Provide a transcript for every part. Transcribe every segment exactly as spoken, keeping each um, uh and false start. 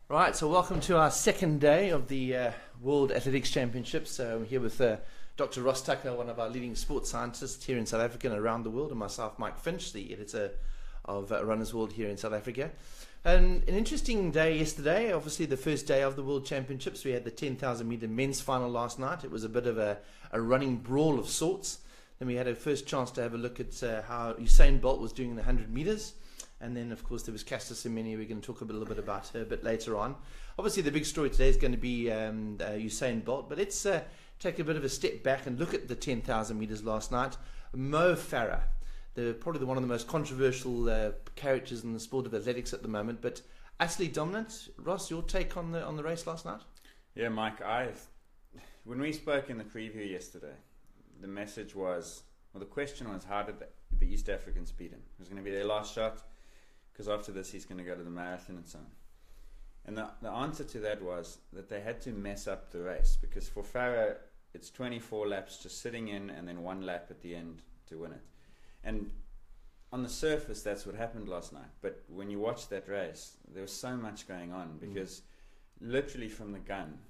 Right, so welcome to our second day of the uh, World Athletics Championships. Uh, I'm here with uh, Doctor Ross Tucker, one of our leading sports scientists here in South Africa and around the world, and myself, Mike Finch, the editor of uh, Runner's World here in South Africa. And an interesting day yesterday, obviously the first day of the World Championships. We had the ten thousand metre men's final last night. It was a bit of a, a running brawl of sorts. Then we had a first chance to have a look at uh, how Usain Bolt was doing in the one hundred metres. And then, of course, there was Caster Semenya. We're going to talk a little bit about her a bit later on. Obviously, the big story today is going to be um, uh, Usain Bolt. But let's uh, take a bit of a step back and look at the ten thousand metres last night. Mo Farah, the, probably the, one of the most controversial uh, characters in the sport of athletics at the moment, but utterly dominant. Ross, your take on the on the race last night? Yeah, Mike, I when we spoke in the preview yesterday, the message was, well, the question was, how did the, the East Africans beat him? It was going to be their last shot, because after this he's going to go to the marathon and so on. And the, the answer to that was that they had to mess up the race, because for Farah it's twenty-four laps just sitting in and then one lap at the end to win it. And on the surface that's what happened last night, but when you watch that race there was so much going on, because mm. literally from the gun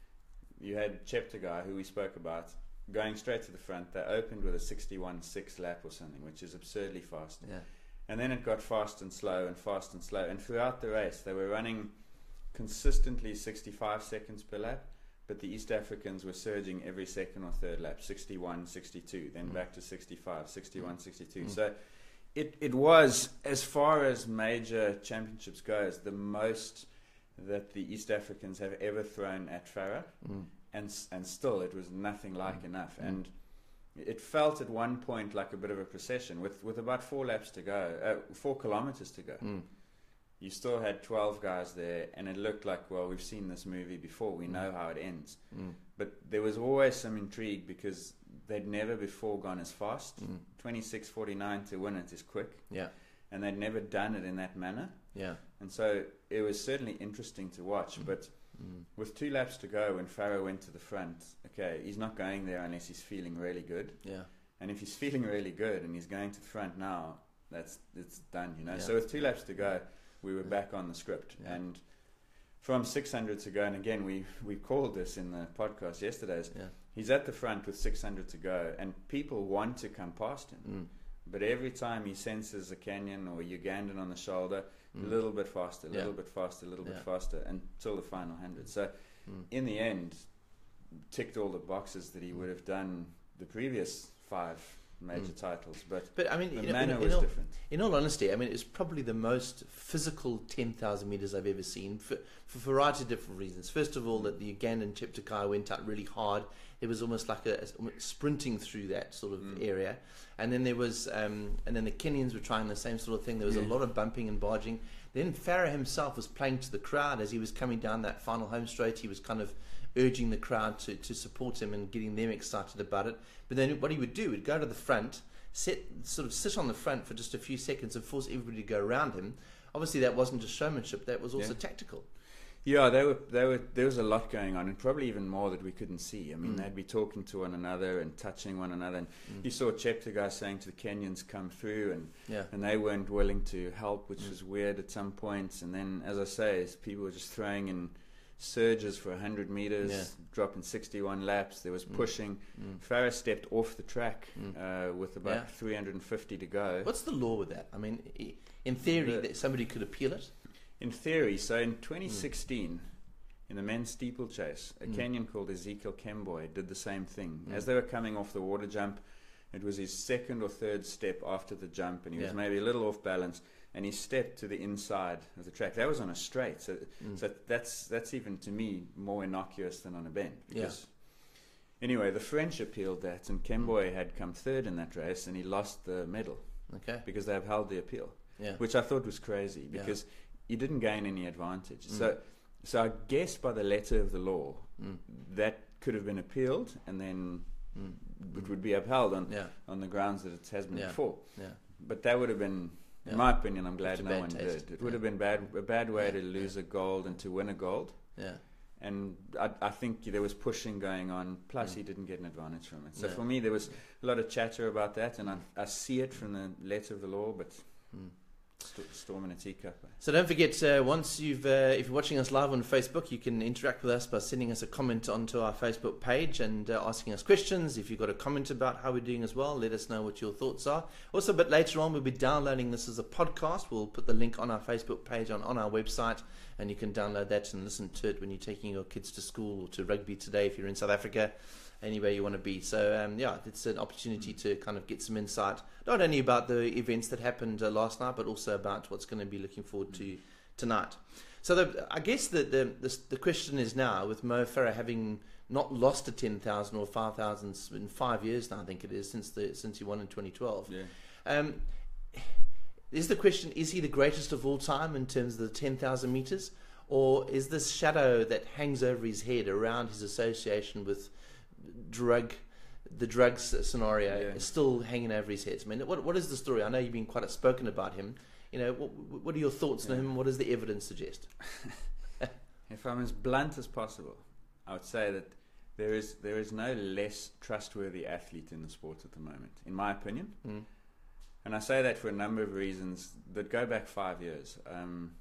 you had Cheptegei, who we spoke about, going straight to the front. They opened with a sixty-one six lap or something, which is absurdly fast. Yeah. And then it got fast and slow and fast and slow. And throughout the race, they were running consistently sixty-five seconds per lap. But the East Africans were surging every second or third lap, sixty-one, sixty-two, then mm. back to sixty-five, sixty-one, sixty-two. Mm. So it, it was, as far as major championships goes, the most that the East Africans have ever thrown at Farah. Mm. And, and still, it was nothing like mm. enough. Mm. And it felt at one point like a bit of a procession with, with about four laps to go, uh, four kilometers to go. Mm. You still had twelve guys there, and it looked like, well, we've seen this movie before. We mm. know how it ends. Mm. But there was always some intrigue, because they'd never before gone as fast. Mm. twenty-six forty-nine to win it is quick. Yeah. And they'd never done it in that manner. Yeah. And so it was certainly interesting to watch. Mm. But Mm. with two laps to go, when Farah went to the front, okay, he's not going there unless he's feeling really good. Yeah. And if he's feeling really good and he's going to the front now, that's it's done, you know. Yeah. So with two laps to go, we were yeah. back on the script. Yeah. And from six hundred to go, and again, we we called this in the podcast yesterday, yeah. he's at the front with six hundred to go, and people want to come past him. Mm. But every time he senses a Kenyan or Ugandan on the shoulder, mm. a little bit faster, a little yeah. bit faster, a little yeah. bit faster, until the final hundred. So, mm. in the end, ticked all the boxes that he would have done the previous five major mm. titles. But, but I mean, the in, manner in, was in all, different. In all honesty, I mean, it's probably the most physical ten thousand metres I've ever seen, for, for a variety of different reasons. First of all, that the Ugandan Cheptegei went out really hard. It was almost like a, a sprinting through that sort of mm. area. And then there was, um, and then the Kenyans were trying the same sort of thing. There was yeah. a lot of bumping and barging. Then Farah himself was playing to the crowd as he was coming down that final home straight. He was kind of urging the crowd to, to support him and getting them excited about it. But then what he would do, he'd go to the front, sit, sort of sit on the front for just a few seconds and force everybody to go around him. Obviously, that wasn't just showmanship; that was also yeah. tactical. Yeah, they were, they were, there was a lot going on, and probably even more that we couldn't see. I mean, mm. they'd be talking to one another and touching one another. And mm. you saw Cheptegei saying to the Kenyans, come through, and yeah. and they weren't willing to help, which mm. was weird at some points. And then, as I say, people were just throwing in surges for one hundred metres, yeah. dropping sixty-one laps. There was mm. pushing. Mm. Farah stepped off the track mm. uh, with about yeah. three hundred fifty to go. What's the law with that? I mean, in theory, the, that somebody could appeal it? In theory. So in twenty sixteen... Mm. in the men's steeplechase, a mm. Kenyan called Ezekiel Kemboi did the same thing. Mm. As they were coming off the water jump, it was his second or third step after the jump, and he yeah. was maybe a little off balance, and he stepped to the inside of the track. That was on a straight, so, mm. so that's that's even to me more innocuous than on a bend. Because yeah. Anyway, the French appealed that, and Kemboi mm. had come third in that race, and he lost the medal. Okay. Because they upheld the appeal, yeah. which I thought was crazy, because yeah. he didn't gain any advantage. Mm. So. So I guess by the letter of the law, mm. that could have been appealed, and then mm. it would be upheld on yeah. on the grounds that it has been yeah. before. Yeah. But that would have been, in yeah. my opinion, I'm glad it's no one taste. did. It yeah. would have been bad, a bad way yeah. to lose yeah. a gold and to win a gold. Yeah. And I, I think there was pushing going on, plus mm. he didn't get an advantage from it. So yeah. for me, there was a lot of chatter about that, and I, I see it from the letter of the law, but... Mm. st- storm in a teacup. So don't forget, uh, once you've, uh, if you're watching us live on Facebook, you can interact with us by sending us a comment onto our Facebook page and uh, asking us questions. If you've got a comment about how we're doing as well, let us know what your thoughts are. Also, a bit later on, we'll be downloading this as a podcast. We'll put the link on our Facebook page on, on our website, and you can download that and listen to it when you're taking your kids to school or to rugby today if you're in South Africa, anywhere you want to be. So, um, yeah, it's an opportunity to kind of get some insight, not only about the events that happened uh, last night, but also about what's going to be looking forward to tonight. So the, I guess the, the the the question is now, with Mo Farah having not lost to ten thousand or five thousand in five years now, I think it is, since the since he won in twenty twelve. Yeah. Um, is the question, is he the greatest of all time in terms of the ten thousand meters? Or is this shadow that hangs over his head around his association with drug, the drugs scenario, Yeah. is still hanging over his head? I mean, what what is the story? I know you've been quite outspoken about him. You know, what, what are your thoughts Yeah. on him? What does the evidence suggest? If I'm as blunt as possible, I would say that there is there is no less trustworthy athlete in the sport at the moment, in my opinion. Mm. And I say that for a number of reasons that go back five years. Um,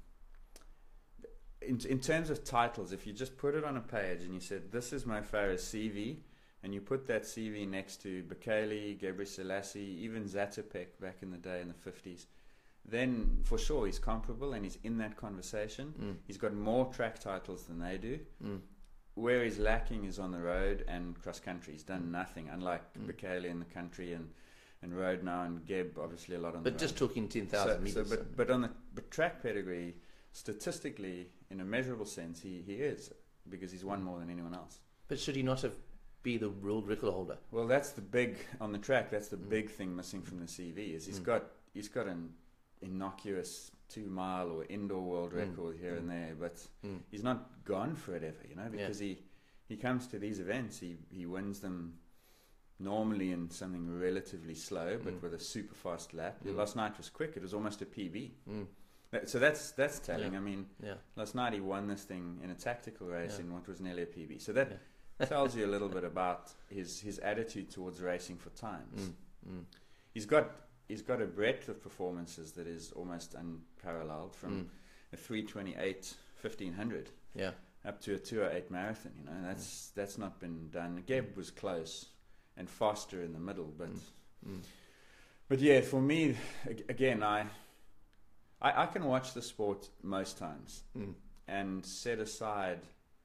in, in terms of titles, if you just put it on a page and you said, this is Mo Farah's C V, and you put that C V next to Bekele, Gebre Selassie, even Zatopek back in the day in the fifties, then for sure he's comparable and he's in that conversation. Mm. He's got more track titles than they do. Mm. Where he's lacking is on the road and cross country. He's done nothing, unlike Mm. Bekele in the country and, and road now, and Geb obviously a lot on But the just road. talking ten thousand So- meters. so, but, but on the but track pedigree, statistically, in a measurable sense, he, he is, because he's won more than anyone else. But should he not have be the world record holder? Well, that's the big on the track. That's the Mm. big thing missing from the C V is he's Mm. got he's got an innocuous two mile or indoor world Mm. record here Mm. and there, but Mm. he's not gone for it ever, you know, because he he comes to these events, he he wins them normally in something relatively slow, but Mm. with a super fast lap. Mm. Last night was quick; it was almost a P B. Mm. That- So that's that's telling. Yeah. I mean, Yeah. last night he won this thing in a tactical race Yeah. in what was nearly a P B. So that Yeah. tells you a little bit about his his attitude towards racing for times. Mm. Mm. He's got he's got a breadth of performances that is almost unparalleled, from Mm. a three twenty-eight fifteen hundred Yeah. up to a two oh eight marathon. You know, that's that's not been done. Geb was close and faster in the middle, but Mm. Mm. but yeah, for me, ag- again, I, I I can watch the sport most times Mm. and set aside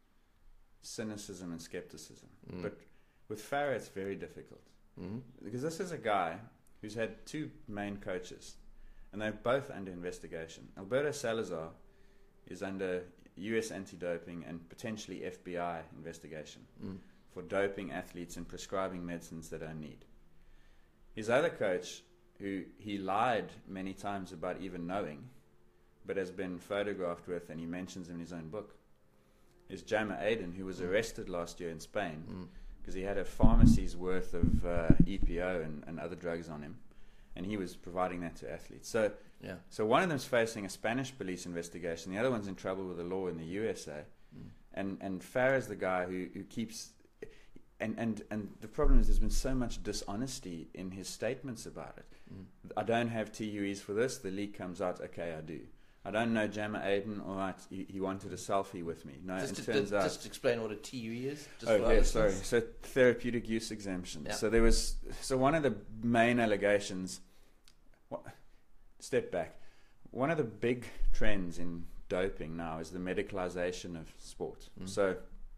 cynicism and skepticism. Mm. But with Farah, it's very difficult, Mm. because this is a guy who's had two main coaches, and they're both under investigation. Alberto Salazar is under U S anti-doping and potentially F B I investigation Mm. for doping athletes and prescribing medicines they don't need. His other coach, who he lied many times about even knowing, but has been photographed with, and he mentions in his own book, is Jama Aiden, who was Mm. arrested last year in Spain Mm. because he had a pharmacy's worth of uh, E P O and, and other drugs on him, and he was providing that to athletes. So, Yeah. so one of them's facing a Spanish police investigation, the other one's in trouble with the law in the U S A, Mm. and and Farah's the guy who, who keeps, and, and and the problem is there's been so much dishonesty in his statements about it. Mm. I don't have T U Es for this. The leak comes out. Okay, I do. I don't know Jama Aiden. All right, he, he wanted a selfie with me. No, Just, it to, turns just, out. just explain what a T U E is. Just Oh for our yeah, sorry. listeners. So therapeutic use exemption. Yeah. So there was. So one of the main allegations. What, step back. One of the big trends in doping now is the medicalization of sport. Mm. So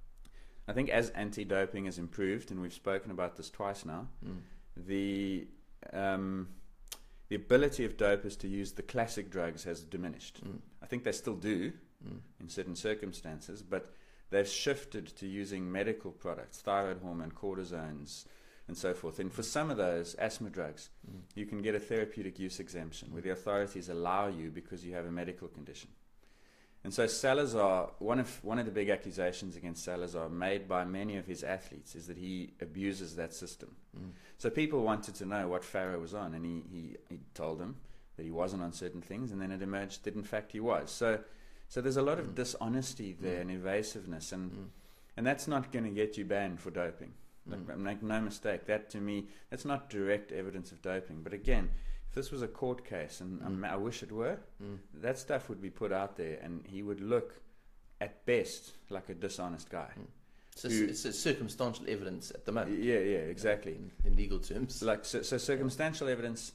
I think as anti-doping has improved, and we've spoken about this twice now, Mm. the um, the ability of dopers to use the classic drugs has diminished. Mm. I think they still do Mm. in certain circumstances, but they've shifted to using medical products, thyroid hormone, cortisones, and so forth. And for some of those asthma drugs, Mm. you can get a therapeutic use exemption where the authorities allow you because you have a medical condition. And so Salazar, one of one of the big accusations against Salazar made by many of his athletes is that he abuses that system. Mm. So people wanted to know what Farah was on, and he, he, he told them that he wasn't on certain things, and then it emerged that in fact he was. So so there's a lot of Mm. dishonesty there Mm. and evasiveness, and Mm. and that's not going to get you banned for doping. Like, Mm. make no mistake, that to me, that's not direct evidence of doping. But again, if this was a court case, and Mm. um, I wish it were, Mm. that stuff would be put out there, and he would look, at best, like a dishonest guy. Mm. So Who- it's, it's circumstantial evidence at the moment. Yeah, yeah, exactly. In, in legal terms. Like so, so circumstantial evidence,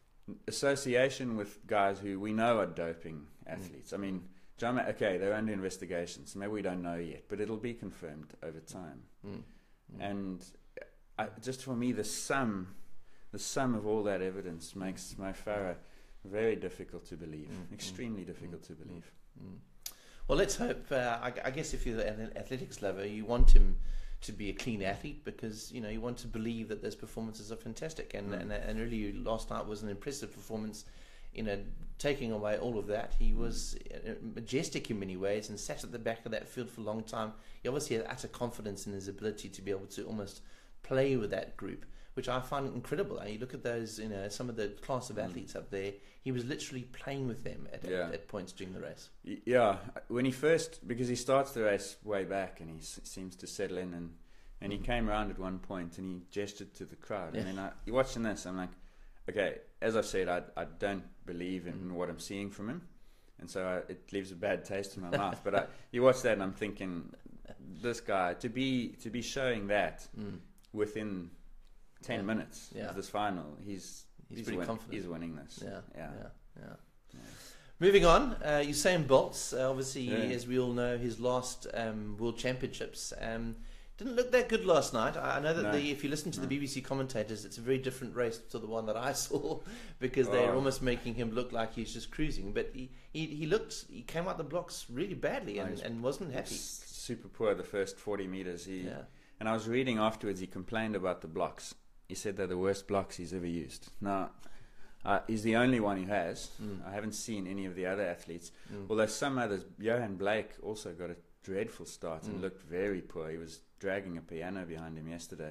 association with guys who we know are doping athletes. I mean, John, Ma- okay, they're under investigation, so maybe we don't know yet, but it'll be confirmed over time. Mm. Mm. And I, just for me, the sum, the sum of all that evidence makes Mo Farah very difficult to believe, Mm, extremely mm, difficult mm, to believe. Mm. Well, let's hope. Uh, I, I guess if you're an athletics lover, you want him to be a clean athlete because you know you want to believe that those performances are fantastic. And Mm. and, and really, last night was an impressive performance. You know, taking away all of that, he was uh, majestic in many ways and sat at the back of that field for a long time. He obviously had utter confidence in his ability to be able to almost play with that group, which I find incredible. And you look at those, you know, some of the class of athletes up there. He was literally playing with them at, Yeah. at, at points during the race. Y- Yeah, when he first, because he starts the race way back and he s- seems to settle in, and, and he came around at one point and he gestured to the crowd. Yeah. And then I, you're watching this, I'm like, okay, as I said, I, I don't believe in Mm. what I'm seeing from him. And so I, it leaves a bad taste in my mouth. But I, you watch that and I'm thinking, this guy, to be to be showing that Mm. within ten Yeah. minutes Yeah. of this final, he's He's he's, pretty win- confident. he's winning this. Yeah, yeah. yeah, yeah. Yeah. Moving on, uh, Usain Bolt, uh, obviously, Yeah. as we all know, his last um, World Championships um, didn't look that good last night. I I know that No. the, if you listen to the No. B B C commentators, it's a very different race to the one that I saw because they're Oh. almost making him look like he's just cruising. But he, he, he looked, he came out the blocks really badly and, Nice. and wasn't happy. S- Super poor the first forty meters. He Yeah. And I was reading afterwards, he complained about the blocks. He said they're the worst blocks he's ever used. Now, uh, he's the only one who has. Mm. I haven't seen any of the other athletes. Mm. Although some others, Johan Blake also got a dreadful start and Mm. looked very poor. He was dragging a piano behind him yesterday.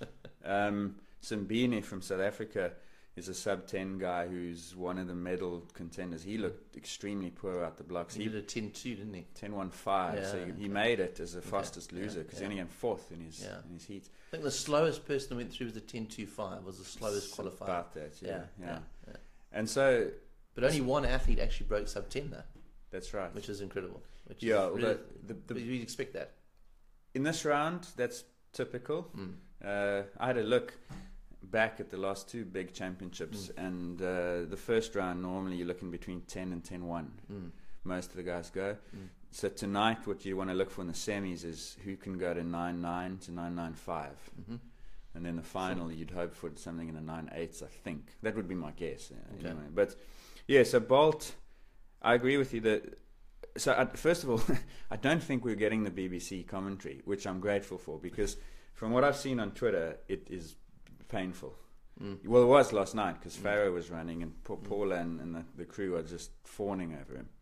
um, Simbine from South Africa is a sub ten guy who's one of the medal contenders. He looked extremely poor out the blocks. He He did a ten two, didn't he? ten one five, Yeah, so he, okay. he made it as the Okay, fastest yeah, loser because yeah. he only came fourth in his Yeah. in his heat. I think the slowest person that went through was the ten two five, was the slowest S- qualifier. About that, yeah, Yeah, yeah. yeah, yeah. And so But only one athlete actually broke sub ten, though, that's right. which is incredible. Which yeah, is really, although the, the, you'd expect that. in this round, that's typical. Mm. Uh, I had a look back at the last two big championships, Mm. and uh, the first round normally you're looking between ten and ten one. Mm. Most of the guys go. Mm. So tonight, what you want to look for in the semis is who can go to nine nine to nine nine five. Mm-hmm. And then the final, you'd hope for something in the nine eights, I think. That would be my guess. uh, Okay. Anyway. But, yeah, so Bolt, I agree with you that... So, uh, first of all, I don't think we're getting the B B C commentary, which I'm grateful for, because from what I've seen on Twitter, it is painful. Mm. Well, it was last night, because Mm. Farah was running, and pa- Mm. Paula and, and the, the crew are just fawning over him.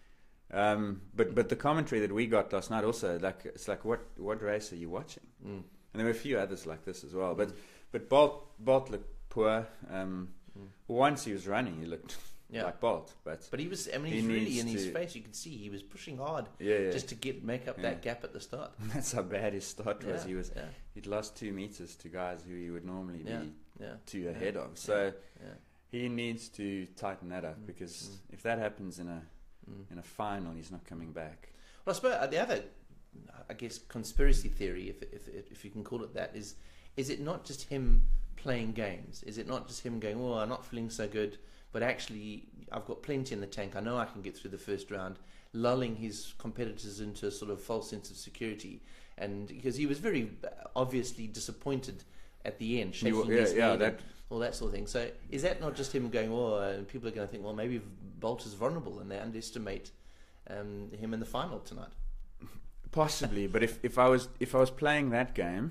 Um, but but the commentary that we got last night also, like it's like, what, what race are you watching? Mm. And there were a few others like this as well. But Mm. but Bolt Bolt looked poor. Um, Mm. Once he was running, he looked Yeah. like Bolt. But But he was, I mean, He he's really needs in his to- face. You could see he was pushing hard yeah, yeah. just to get make up Yeah. that gap at the start. That's how bad his start was. Yeah, He was yeah, he'd lost two meters to guys who he would normally yeah, be yeah, two ahead of. So yeah. he needs to tighten that up, Mm, because mm. if that happens in a Mm. in a final, he's not coming back. Well, I suppose uh, the other, I guess, conspiracy theory, if, if if you can call it that, is is it not just him playing games? Is it not just him going, "Oh, I'm not feeling so good," but actually, I've got plenty in the tank. I know I can get through the first round, lulling his competitors into a sort of false sense of security, and because he was very obviously disappointed at the end, shaking You- yeah, his yeah, head that- and all that sort of thing. So, is that not just him going, "Oh," and people are going to think, "Well, maybe Bolt is vulnerable," and they underestimate um, him in the final tonight? Possibly, but if, if I was if I was playing that game,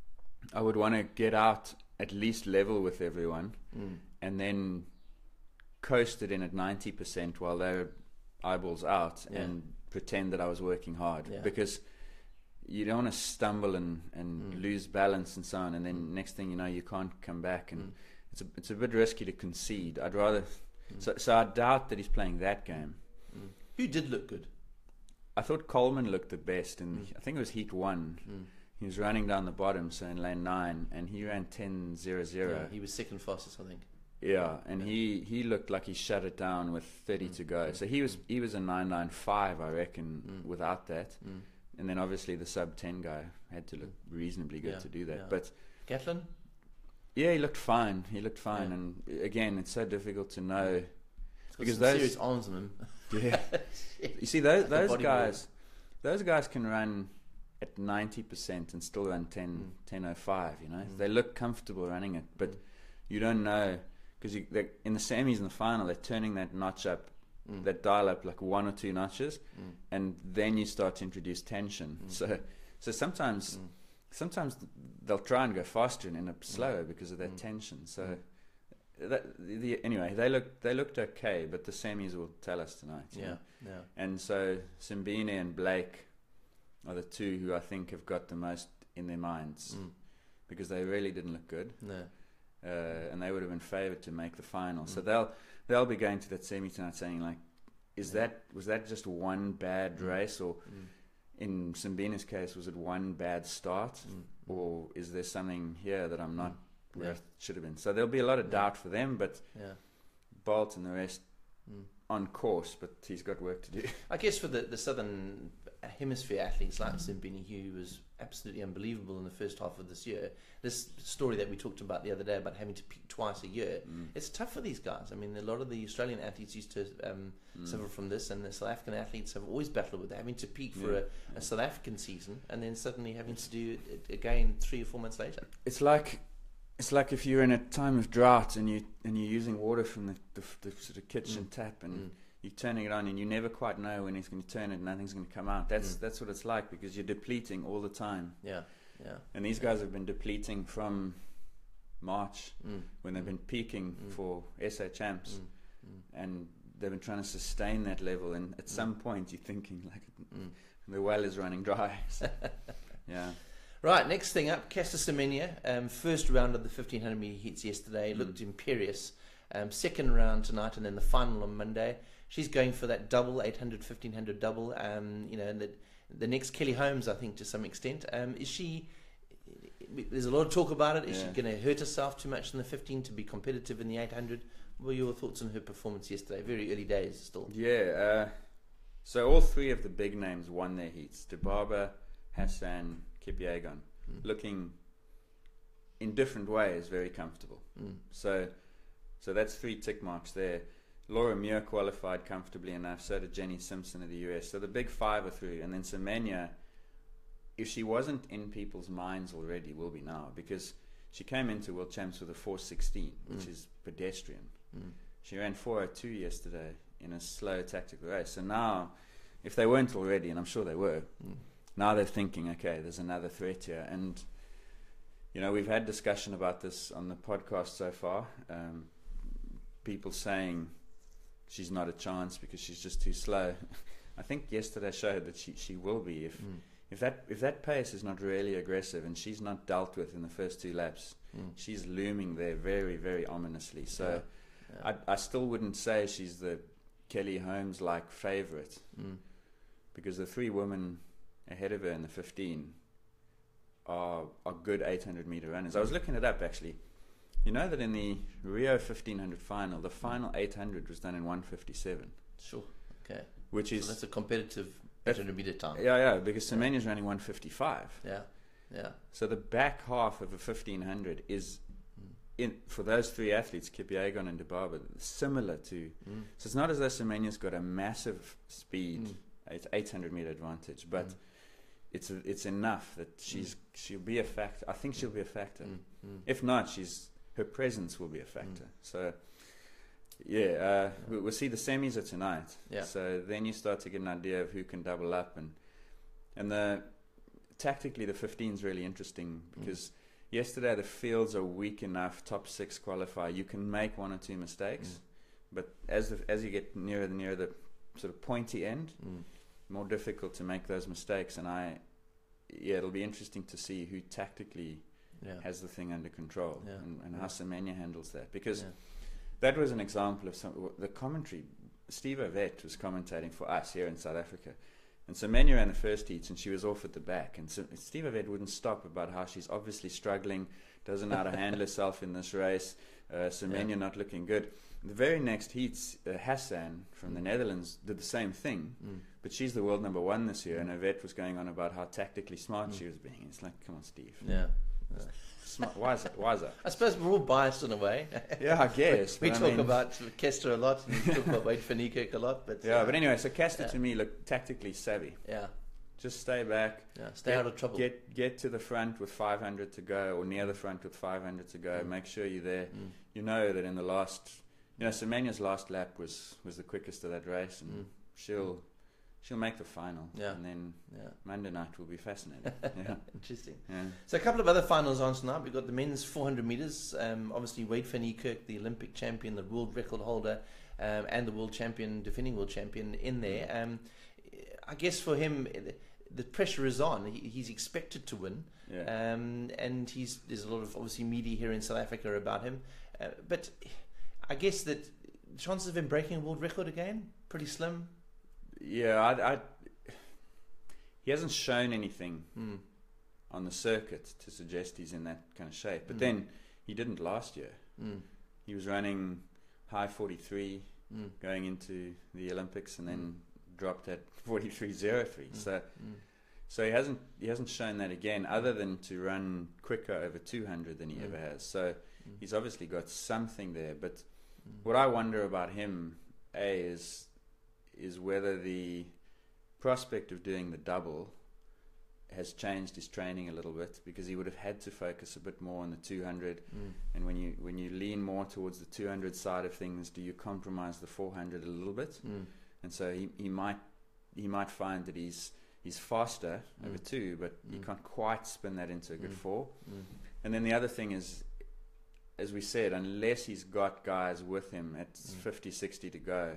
I would want to get out at least level with everyone, Mm. and then coast it in at ninety percent while they're eyeballs out, Yeah. and pretend that I was working hard, Yeah. because you don't want to stumble and, and Mm. lose balance and so on, and then next thing you know, you can't come back, and Mm. it's a it's a bit risky to concede. I'd rather Mm. so so I doubt that he's playing that game. Mm. Who did look good? I thought Coleman looked the best in Mm. I think it was heat one. Mm. He was running down the bottom, so in lane nine, and he ran ten zero zero. Yeah, he was second fastest, I think. Yeah, and Yeah. he, he looked like he shut it down with thirty Mm. to go. Mm. So he was Mm. he was a nine nine five, I reckon, Mm. without that. Mm. And then obviously the sub ten guy had to look reasonably good Yeah, to do that. yeah. But Gatlin? yeah, he looked fine. He looked fine. Yeah. And again, it's so difficult to know. He's got Because some those- serious arms on him. Yeah. You see, those, Like a those bodybuilder. guys, those guys can run at ninety percent and still run ten, Mm. ten oh five, you know. Mm. They look comfortable running it, but Mm. you don't know, because in the semis and the final, they're turning that notch up, Mm. that dial up like one or two notches, Mm. and then you start to introduce tension. Mm. So, so sometimes, Mm. sometimes they'll try and go faster and end up slower because of that Mm. tension. So, Mm. that, the, anyway, they looked they looked okay, but the semis will tell us tonight. you Yeah, know. yeah. And so Simbine and Blake are the two who I think have got the most in their minds Mm. because they really didn't look good, No. uh, and they would have been favoured to make the final. So Mm. they'll they'll be going to that semi tonight saying like, is Yeah. that was that just one bad Mm. race, or Mm. in Simbine's case was it one bad start, Mm. or is there something here that I'm not Mm. where Yeah. I should have been? So there'll be a lot of Yeah. doubt for them, but Yeah. Bolt and the rest Mm. on course, but he's got work to do. I guess for the, the southern hemisphere athletes like Simbini, who was absolutely unbelievable in the first half of this year, this story that we talked about the other day about having to peak twice a year, Mm. it's tough for these guys. I mean, a lot of the Australian athletes used to um, Mm. suffer from this, and the South African athletes have always battled with having to peak for Yeah. a, a South African season and then suddenly having to do it again three or four months later. It's like it's like if you're in a time of drought and you and you're using water from the, the, the sort of kitchen Mm. tap and Mm. you're turning it on and you never quite know when it's going to turn it and nothing's going to come out. That's Mm. that's what it's like because you're depleting all the time. Yeah, yeah. And these guys have been depleting from March Mm. when they've been peaking Mm. for S A champs, Mm. Mm. and they've been trying to sustain that level. And at Mm. some point, you're thinking like Mm. the well is running dry. So, yeah. Right, next thing up, Caster Semenya, um, first round of the fifteen hundred metre heats yesterday, Mm. looked imperious. Um, second round tonight, and then the final on Monday. She's going for that double, eight hundred, fifteen hundred double. Um, you know, and the, the next Kelly Holmes, I think, to some extent. Um, is she... There's a lot of talk about it. Is Yeah. she going to hurt herself too much in the fifteen to be competitive in the eight hundred? What were your thoughts on her performance yesterday? Very early days still. Yeah, uh, so all three of the big names won their heats. Debaba, Hassan, Kipyegon, Mm. looking in different ways very comfortable. Mm. So so that's three tick marks there. Laura Muir qualified comfortably enough, so did Jenny Simpson of the U S. So the big five are through. And then Semenya, if she wasn't in people's minds already, will be now, because she came into World Champs with a four sixteen, which Mm. is pedestrian. Mm. She ran four oh two yesterday in a slow tactical race. So now, if they weren't already, and I'm sure they were, Mm. now they're thinking, okay, there's another threat here. And, you know, we've had discussion about this on the podcast so far. Um, people saying she's not a chance because she's just too slow. I think yesterday showed that she, she will be. If Mm. if that if that pace is not really aggressive and she's not dealt with in the first two laps, Mm. she's looming there very, very ominously. So Yeah. I, I still wouldn't say she's the Kelly Holmes-like favourite, Mm. because the three women ahead of her in the fifteen are are good eight hundred metre runners. I was looking it up actually. You know that in the Rio fifteen hundred final, the final eight hundred was done in one fifty-seven, Sure. Okay. which So is that's a competitive That- eight hundred metre time. yeah, yeah, because Semenya's running one fifty-five. Yeah. Yeah. So the back half of a fifteen hundred is, Mm. in for those three athletes, Kipyegon and Debaba, similar to. Mm. So it's not as though Semenya's got a massive speed, Mm. it's eight hundred meter advantage, but Mm. it's a, it's enough that she's she'll be a factor. I think she'll be a factor. Mm. Mm. If not, she's her presence will be a factor. So yeah, uh, we, we'll see the semis are tonight. Yeah. So then you start to get an idea of who can double up, and and the tactically the fifteen is really interesting because yesterday the fields are weak enough. Top six qualify. You can make one or two mistakes, Mm. but as the, as you get nearer the nearer the sort of pointy end, Mm. more difficult to make those mistakes. And I, yeah, it'll be interesting to see who tactically Yeah. has the thing under control, Yeah. and, and Yeah. how Semenya handles that. Because Yeah. that was an example of some the commentary. Steve Ovett was commentating for us here in South Africa, and Semenya ran the first heats, and she was off at the back. And so Steve Ovett wouldn't stop about how she's obviously struggling, doesn't know how to handle herself in this race. Uh, Semenya Yeah. not looking good. The very next heats, uh, Hassan from the Netherlands did the same thing, Mm. but she's the world number one this year, and Yvette was going on about how tactically smart she was being. It's like, come on, Steve. Yeah. Yeah. Smart. Why is that? Why is that? I suppose we're all biased in a way. Yeah, I guess. we but talk I mean, about Kester a lot, and we talk about Wade van Niekerk a lot, but Yeah, uh, but anyway, so Castor Yeah. to me looked tactically savvy. yeah, Just stay back. yeah, stay get, out of trouble. Get get to the front with five hundred to go, or near the front with five hundred to go. Mm. Make sure you're there. Mm. You know that in the last, you know, Semenya's last lap was was the quickest of that race, and Mm. she'll she'll make the final. Yeah. And then Yeah, Monday night will be fascinating. Yeah. interesting. Yeah. So a couple of other finals on tonight. We've got the men's four hundred meters. Um, obviously, Wade van Niekerk, the Olympic champion, the world record holder, um, and the world champion, defending world champion, in there. Um, I guess for him, the, the pressure is on. He, he's expected to win, Yeah. um, and he's there's a lot of obviously media here in South Africa about him. Uh, but I guess that chances of him breaking a world record again pretty slim. Yeah, I, I, he hasn't shown anything Mm. on the circuit to suggest he's in that kind of shape. But Mm. then he didn't last year. Mm. He was running high forty-three Mm. going into the Olympics, and then dropped at forty-three oh three. Mm. So, Mm. so he hasn't he hasn't shown that again, other than to run quicker over two hundred than he Mm. ever has. So Mm. he's obviously got something there. But Mm. what I wonder about him, a is is whether the prospect of doing the double has changed his training a little bit, because he would have had to focus a bit more on the two hundred. Mm. And when you when you lean more towards the two hundred side of things, do you compromise the four hundred a little bit? Mm. And so he, he might he might find that he's he's faster Mm. over two, but he Mm. can't quite spin that into a good Mm. four. Mm. And then the other thing is, as we said, unless he's got guys with him at Mm. fifty, sixty to go.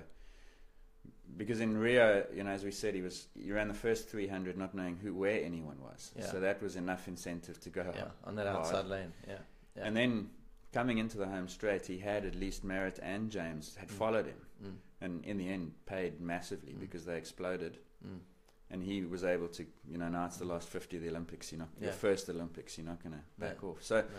Because in Rio, you know, as we said, he was he ran the first three hundred not knowing who where anyone was. Yeah. So that was enough incentive to go. Yeah, on that hard. outside lane. Yeah. Yeah. And then coming into the home straight, he had at least Merritt and James had Mm. followed him, Mm. and in the end paid massively Mm. because they exploded. Mm. And he was able to, you know, now it's the last fifty of the Olympics. You're not Yeah. your first Olympics. You're not going to back Yeah. off. So, Yeah.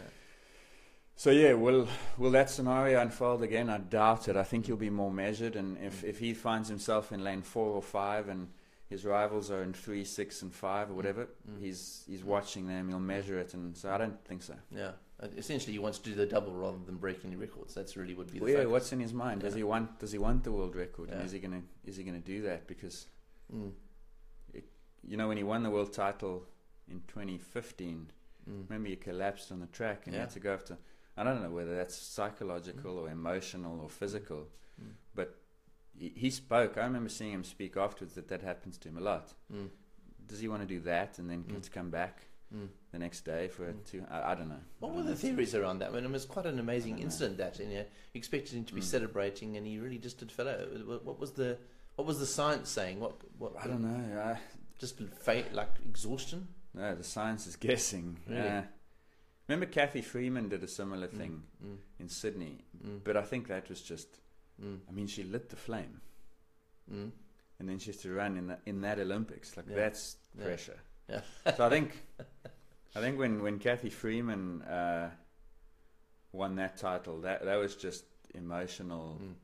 so yeah, will will that scenario unfold again? I doubt it. I think he'll be more measured. And if Mm. if he finds himself in lane four or five, and his rivals are in three, six, and five or whatever, Mm. he's he's watching them. He'll measure it, and so I don't think so. Yeah. Uh, Essentially, he wants to do the double rather than break any records. That's really would be the Well, yeah, focus. what's in his mind? Does Yeah. he want does he want the world record? And Yeah. is he gonna is he gonna do that? Because Mm. you know, when he won the world title in twenty fifteen, Mm. remember he collapsed on the track and he Yeah. had to go after. I don't know whether that's psychological or emotional or physical, Mm. but he, he spoke. I remember seeing him speak afterwards that that happens to him a lot. Mm. Does he want to do that and then Mm. to come back Mm. the next day for Mm. a two? I, I don't know. What I were don't the know. theories around that? I mean, it was quite an amazing I don't know. incident. That you know, you expected him to be Mm. celebrating, and he really just did fill out. What what was the what was the science saying? What what? I don't know. I, Just fa- like exhaustion. no, the science is guessing. Really? Yeah. Remember, Kathy Freeman did a similar Mm. thing Mm. in Sydney, Mm. but I think that was just. Mm. I mean, she lit the flame, Mm. and then she has to run in that in that Olympics. Like Yeah. that's Yeah. pressure. Yeah. So I think, I think when when Kathy Freeman uh, won that title, that that was just emotional. Mm.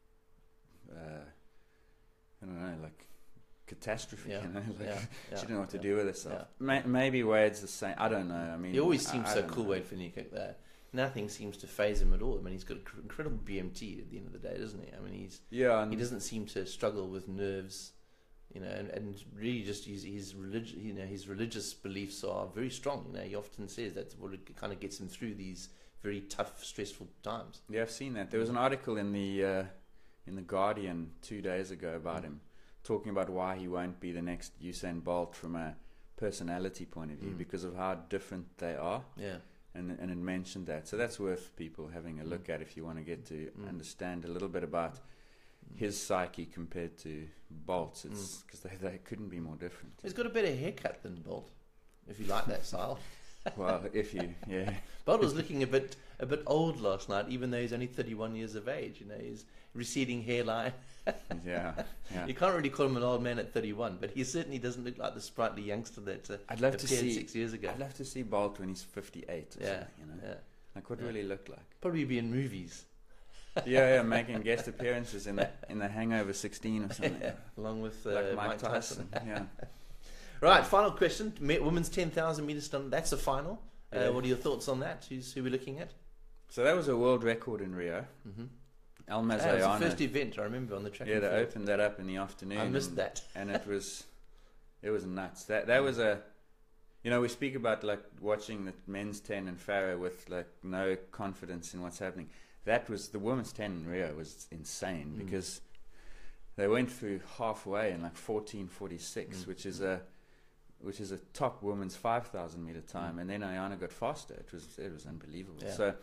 Uh, I don't know, like catastrophe. Yeah. You know, like Yeah. she Yeah. didn't know what to Yeah. do with herself. Yeah. May, maybe Wade's the same. I don't know. I mean, He always I- seems I so don't cool, know. Wade van Niekerk, there. Nothing seems to phase him at all. I mean, he's got an incredible B M T at the end of the day, doesn't he? I mean, he's Yeah, and he doesn't seem to struggle with nerves, you know, and, and really just his his religious, you know, his religious beliefs are very strong. You know, he often says that's what it kind of gets him through these very tough, stressful times. Yeah, I've seen that. There was an article in the uh, in the Guardian two days ago about Mm. him, talking about why he won't be the next Usain Bolt from a personality point of view, Mm. because of how different they are, Yeah, and and it mentioned that. So that's worth people having a look at if you want to get to Mm. understand a little bit about his psyche compared to Bolt's. It's because they they couldn't be more different. he's got a better haircut than Bolt, if you like that style. Well, if you yeah. Bolt was looking a bit a bit old last night, even though he's only thirty-one years of age. You know, his receding hairline. Yeah, yeah. You can't really call him an old man at thirty-one, but he certainly doesn't look like the sprightly youngster that uh, I'd love to appeared see. six years ago. I'd love to see Bolt when he's fifty-eight. Or Yeah, something, you know. yeah. Like, what Yeah. will he look like? Probably be in movies. yeah, yeah, making guest appearances in the in the Hangover sixteen or something. Yeah, along with uh, Like Mike, Mike Tyson. Tyson. yeah. Right, final question. Me- women's ten thousand metres done. That's a final. Uh, Yeah. What are your thoughts on that? Who's who we're looking at? So that was a world record in Rio. Mm-hmm. Almaz That was the Ayana. first event I remember on the track. Yeah, and they field. opened that up in the afternoon. I missed and, that. and it was, it was nuts. That that was a, you know, we speak about like watching the men's ten in Faro with like no confidence in what's happening. That was the women's ten in Rio was insane Mm. because they went through halfway in like fourteen forty-six, Mm. which is a, which is a top women's five thousand meter time, Mm. and then Ayana got faster. It was it was unbelievable. Yeah. So,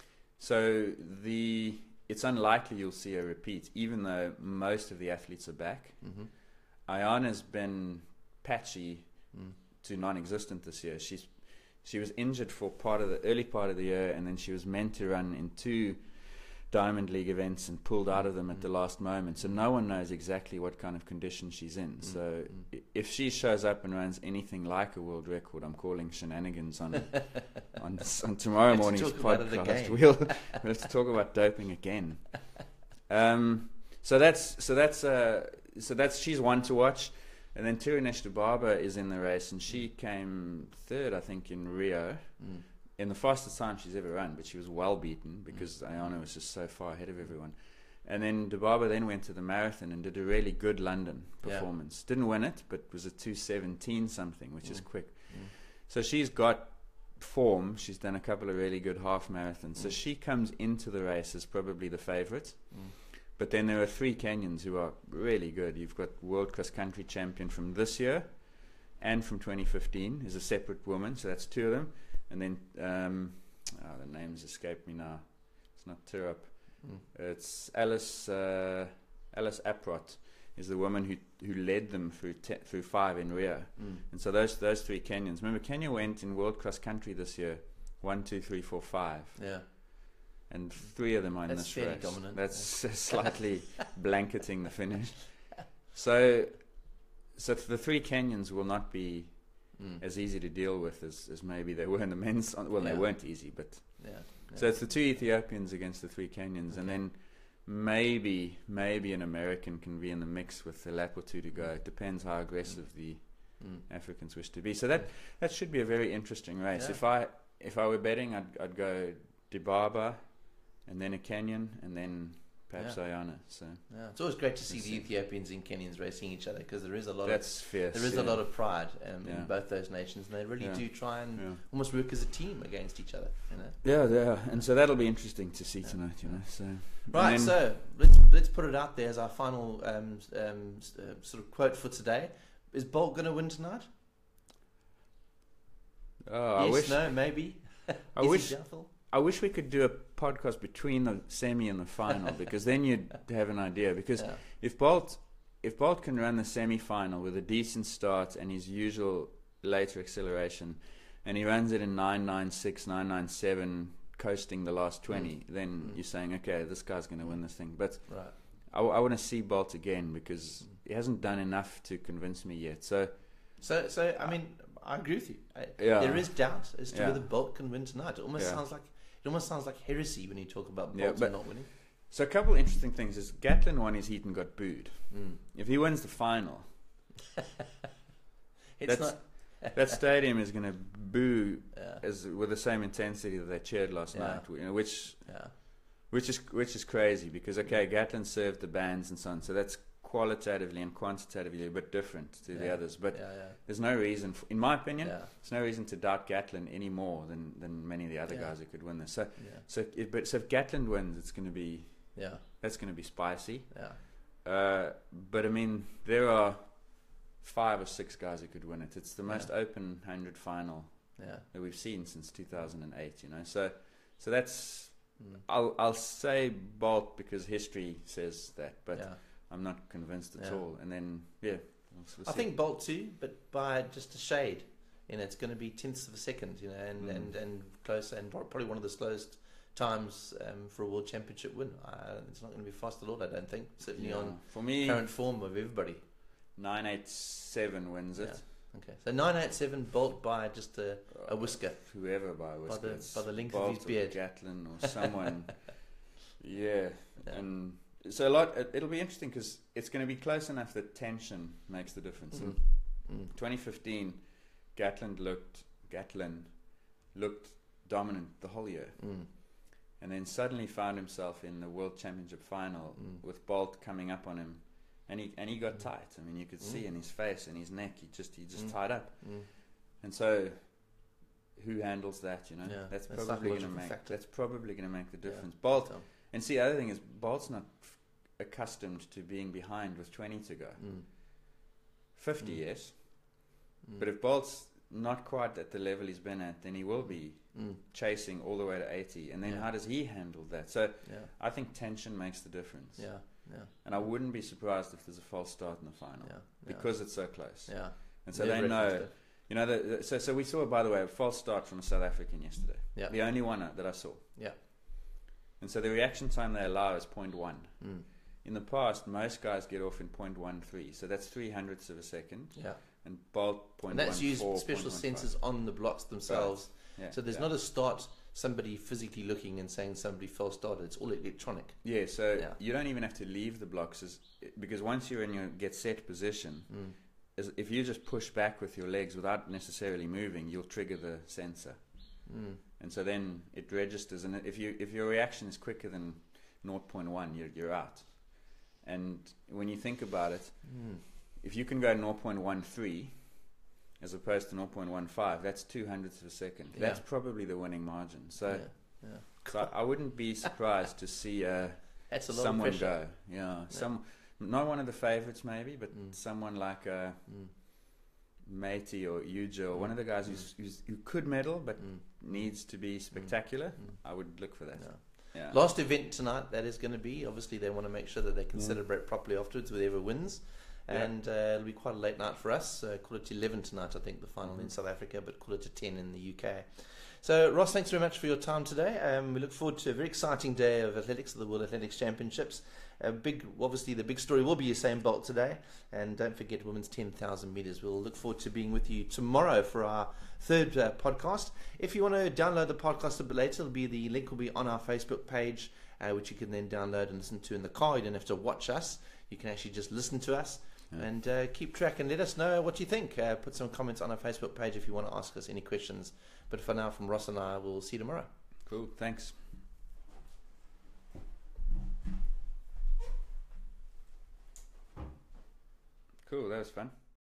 so the it's unlikely you'll see a repeat, even though most of the athletes are back. Mm-hmm. Ayana's been patchy Mm. to non-existent this year. She's she was injured for part of the early part of the year, and then she was meant to run in two Diamond League events and pulled out of them at Mm. the last moment. So no one knows exactly what kind of condition she's in. Mm. So Mm. i- if she shows up and runs anything like a world record, I'm calling shenanigans on on, on tomorrow Let's morning's talk about it podcast. again. We'll we'll have to talk about doping again. Um, so that's so that's uh, so that's she's one to watch, and then Tirunesh Dubaba is in the race, and she came third, I think, in Rio, Mm. in the fastest time she's ever run, but she was well beaten because Ayana was just so far ahead of everyone. And then Dubaba then went to the marathon and did a really good London Yeah. performance. Didn't win it, but was a two seventeen something, which is Mm. quick. Mm. So she's got form. She's done a couple of really good half marathons. So Mm. she comes into the race as probably the favourite. Mm. But then there are three Kenyans who are really good. You've got world cross country champion from this year and from twenty fifteen is a separate woman. So that's two of them. And then um, oh, the names escape me now. It's not Tirup. Mm. It's Alice uh, Alice Aprot is the woman who who led them through te- through five in Rio. Mm. And so those those three Kenyans. Remember, Kenya went in world cross country this year, one, two, three, four, five, Yeah. and three of them are in That's this fairly race. dominant, That's slightly blanketing the finish. So, so the three Kenyans will not be Mm. as easy to deal with as, as maybe they were in the men's. Well, Yeah. they weren't easy, but Yeah. Yeah. so it's the two Ethiopians against the three Kenyans, and Okay. then maybe maybe an American can be in the mix with a lap or two to go. It depends how aggressive the Mm. Africans wish to be. So that that should be a very interesting race. Yeah. If I if I were betting, I'd I'd go Dibaba, and then a Kenyan, and then perhaps Yeah. Ayana. So Yeah. It's always great to see Let's the see. Ethiopians and Kenyans racing each other because there is a lot that's of fierce. there is yeah. a lot of pride um, Yeah. in both those nations, and they really Yeah. do try and yeah. almost work as a team against each other. You know. Yeah, yeah, and so that'll be interesting to see Yeah. tonight. You know, so Right, and then- so let's let's put it out there as our final um, s- um, s- uh, sort of quote for today. Is Bolt going to win tonight? oh, I yes, wish no, maybe. I Is he wish doubtful? I wish we could do a podcast between the semi and the final because then you'd have an idea. Because Yeah. if Bolt if Bolt can run the semi final with a decent start and his usual later acceleration, and he runs it in nine nine six, nine nine seven, coasting the last twenty, then Mm. you're saying, okay, this guy's going to win this thing. But Right. I, I want to see Bolt again because he hasn't done enough to convince me yet. So So, so I mean, I agree with you. I, Yeah. There is doubt as to Yeah. whether Bolt can win tonight. It almost Yeah. sounds like it almost sounds like heresy when you talk about Bolt Yeah, but- not winning. so a couple interesting things is Gatlin won his heat and got booed. Mm. If he wins the final, It's That's- not. that stadium is going to boo Yeah. as with the same intensity that they cheered last Yeah. night, you know, which Yeah. which is which is crazy because okay, Gatlin served the bands and so on, so that's qualitatively and quantitatively a bit different to the Yeah. others. But Yeah. Yeah. there's no reason, f in my opinion, Yeah. there's no reason to doubt Gatlin any more than, than many of the other Yeah. guys who could win this. So Yeah. so it, but so if Gatlin wins, it's going to be Yeah. that's going to be spicy. Yeah. Uh, but I mean, there are five or six guys who could win it. It's the most Yeah. open hundred final Yeah. that we've seen since two thousand eight, you know. So so that's Mm. I'll I'll say Bolt because history says that, but yeah. I'm not convinced at Yeah. all. And then yeah, we'll, we'll I see. think Bolt too, but by just a shade. You know, it's going to be tenths of a second. You know, and Mm. and, and closer, and probably one of the slowest times um, for a world championship win. Uh, it's not going to be fast at all. I don't think. Certainly Yeah. on for me, current form of everybody. nine eight seven wins it. Okay. So nine eight seven, Bolt by just a, a whisker. Whoever by a whisker. By the, It's by the length Bolt of his or beard. Gatlin or someone. yeah. Yeah. And so a lot. It, it'll be interesting because it's going to be close enough that tension makes the difference. Mm. In Mm. twenty fifteen, Gatlin looked Gatlin looked dominant the whole year. Mm. And then suddenly found himself in the World Championship final Mm. with Bolt coming up on him, and he and he got Mm. tight. I mean, you could Mm. see in his face and his neck, he just he just Mm. tied up. Mm. And so, who handles that? You know, Yeah, that's a probably going to psychological make factor. that's probably going to make the Yeah. difference. Bolt, So, and see, the other thing is Bolt's not f- accustomed to being behind with twenty to go. mm. Fifty, Mm. yes, Mm. but if Bolt's not quite at the level he's been at, then he will be Mm. chasing all the way to eighty. And then Yeah. how does he handle that? So Yeah. I think tension makes the difference. Yeah. Yeah. And I wouldn't be surprised if there's a false start in the final Yeah. because it's so close. Yeah. And so Never they know, referenced it. you know, the, the, so so we saw, by the way, a false start from a South African yesterday. Yeah. The only one that I saw. Yeah. And so the reaction time they allow is zero point one. Mm. In the past, most guys get off in zero point one three, so that's three hundredths of a second. Yeah. And Bolt zero point And one four. that's used special sensors on the blocks themselves. Yeah, So there's yeah. not a start, somebody physically looking and saying somebody false started. It's all electronic. Yeah, so Yeah. you don't even have to leave the blocks as, because once you're in your get set position, Mm. as if you just push back with your legs without necessarily moving, you'll trigger the sensor. Mm. And so then it registers, and if you if your reaction is quicker than zero point one, you're you're out. And when you think about it, Mm. if you can go zero point one three as opposed to zero point one five, that's two hundredths of a second. Yeah. That's probably the winning margin. So, Yeah. Yeah. so I, I wouldn't be surprised to see uh, That's a lot someone of pressure. go. Yeah, some not one of the favorites maybe, but Mm. someone like uh, Mm. Matey or Yuja or Mm. one of the guys Mm. who's, who's, who could medal but Mm. needs to be spectacular. Mm. I would look for that. Yeah. Yeah. Last event tonight, that is going to be. Obviously, they want to make sure that they can Mm. celebrate properly afterwards with whoever wins. Yeah. And uh, it'll be quite a late night for us. Uh, call it eleven tonight, I think, the final in Mhm. South Africa, but call it to ten in the U K. So, Ross, thanks very much for your time today. Um, we look forward to a very exciting day of athletics, of the World Athletics Championships. A big, obviously, the big story will be Usain Bolt today. And don't forget women's ten thousand metres. We'll look forward to being with you tomorrow for our third uh, podcast. If you want to download the podcast a bit later, it'll be the link will be on our Facebook page, uh, which you can then download and listen to in the car. You don't have to watch us. You can actually just listen to us. Yeah. And uh, keep track and let us know what you think. Uh, put some comments on our Facebook page if you want to ask us any questions. But for now, from Ross and I, we'll see you tomorrow. Cool. Thanks. Cool. That was fun.